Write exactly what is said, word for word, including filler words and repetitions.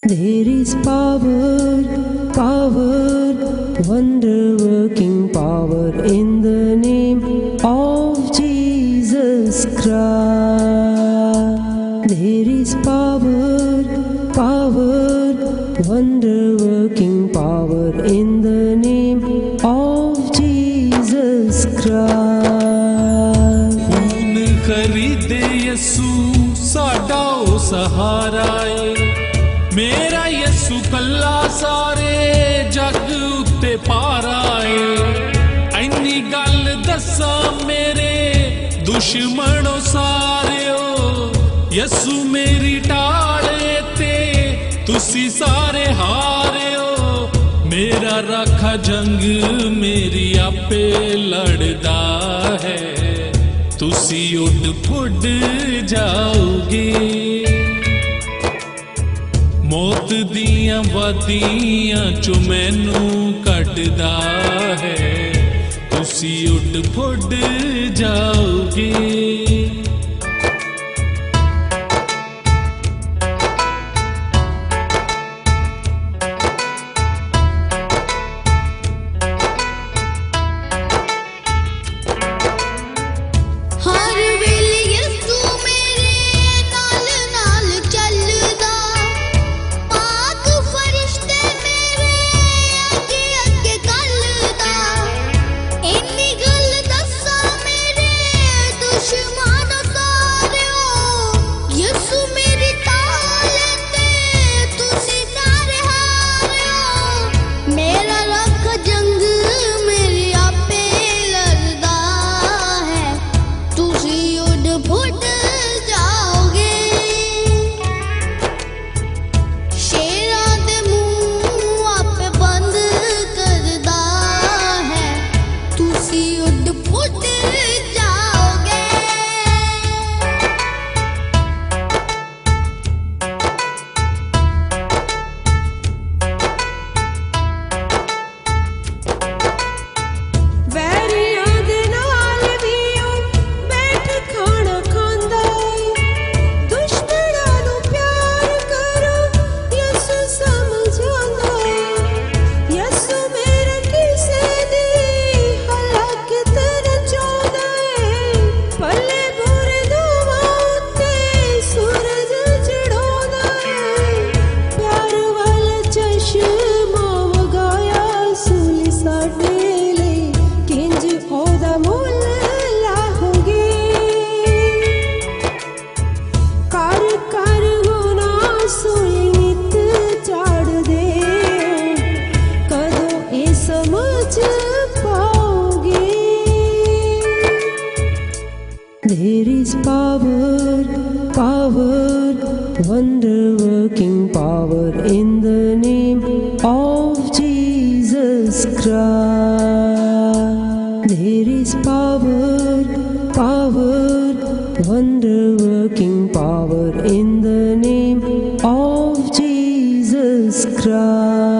There is power, power, wonder-working power in the name of Jesus Christ. There is power, power, wonder-working power in the name of Jesus Christ. खून खरीदे यसू साडा ओ सहारा है, मेरा यसू कल्ला सारे जग उत्ते पारा है। इन्नी गल दसा मेरे दुश्मनों सारे यसू मेरी टाले ते तुसी सारे हारे हो। मेरा राखा जंग मेरी आपे लड़दा है, तुसी उड फुड जाओगे। मौत दियां वादियां चो मैनू कटदा है, तुसी उड फुड जाओगे। There is power, power, wonder-working power in the name of Jesus Christ. There is power, power, wonder-working power in the name of Jesus Christ.